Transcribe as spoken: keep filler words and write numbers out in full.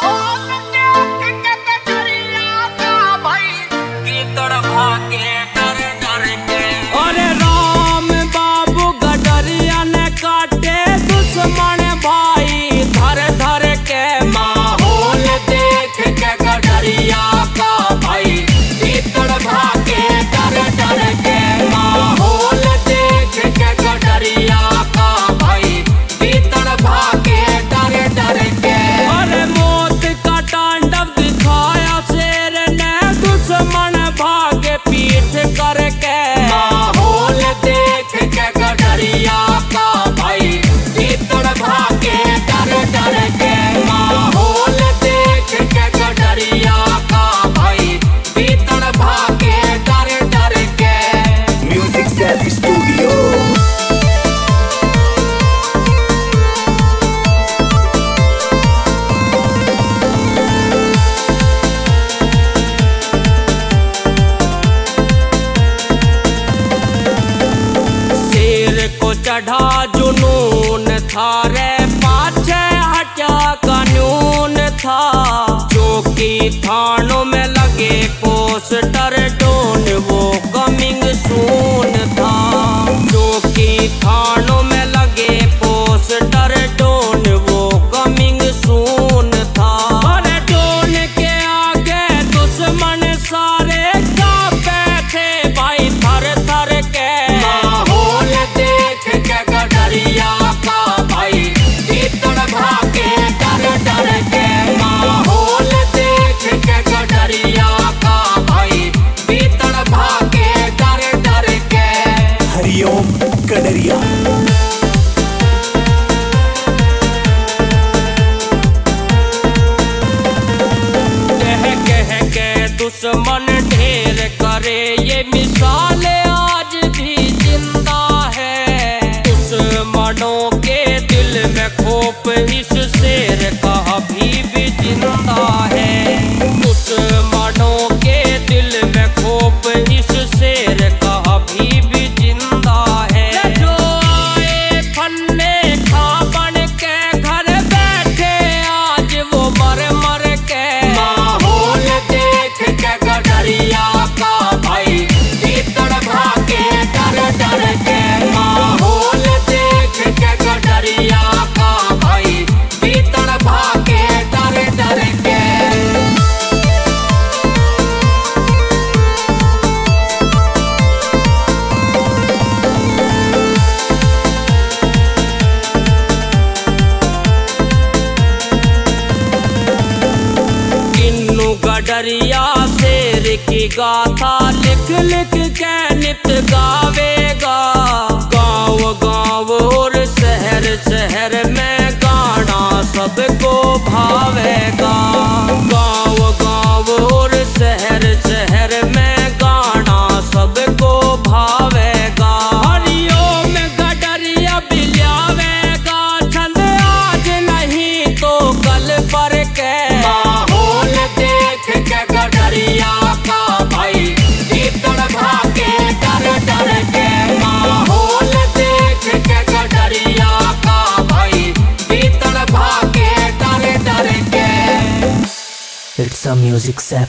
चढ़ा जुनून था रे पाछे हटा कानून था, जो कि थानों में लगे पोस्टर डोन वो कमिंग सून था, जो कि थानों में लगे पोस्टर डोन वो कमिंग सून था। अरे डोन के आगे दुश्मन सारे कांपे थे भाई थर थर के, माहौल देख के गडरिया का भाई भीतर भागे डर डर के, माहौल देख के गडरिया का भाई भीतर भागे डर डर के। हरिओम गडरिया। दुश्मन ढेर करे ये मिसाल आज भी जिंदा है, दुश्मनों के दिल में खौफ इस शेर का अभी भी जिंदा है, दुश्मनों के दिल में खौफ इस शेर का अभी भी जिंदा है। जो आए फन्ने खा बन के घर बैठे आज वो मर मर के, माहौल देख के गडरिया का भाई भीतर भागे डर डर के, माहौल देख के गडरिया का भाई भीतर भागे डर डर के। किन्नू गडरिया शेर की गाथा लिख लिख के नित गावेगा, गाँव गाँव और शहर शहर में गाना सबको भावेगा, गाँव गाँव और शहर शहर में गाना सबको भावेगा। हरिओम गडरिया बिलावेगा छंद आज नहीं तो कल पर के, माहौल देख के गडरिया का भाई भीतर भागे डर डर के, माहौल देख के गडरिया का भाई भीतर भागे डर डर के। It's a music set.